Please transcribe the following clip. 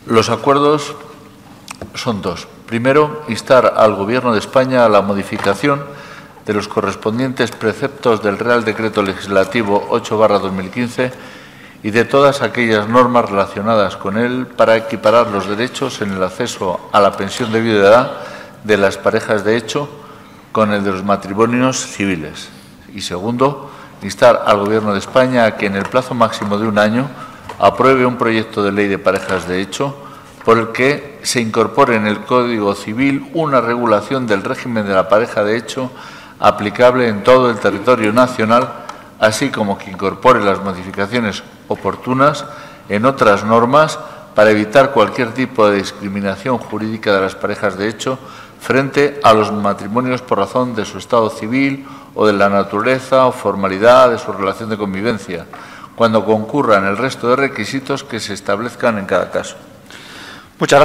Los acuerdos son dos. Primero, instar al Gobierno de España a la modificación de los correspondientes preceptos del Real Decreto Legislativo 8/2015 y de todas aquellas normas relacionadas con él para equiparar los derechos en el acceso a la pensión de viudedad de las parejas de hecho con el de los matrimonios civiles. Y segundo, instar al Gobierno de España a que en el plazo máximo de un año apruebe un proyecto de ley de parejas de hecho por el que se incorpore en el Código Civil una regulación del régimen de la pareja de hecho aplicable en todo el territorio nacional, así como que incorpore las modificaciones oportunas en otras normas para evitar cualquier tipo de discriminación jurídica de las parejas de hecho frente a los matrimonios por razón de su estado civil o de la naturaleza o formalidad de su relación de convivencia, cuando concurran el resto de requisitos que se establezcan en cada caso. Muchas gracias.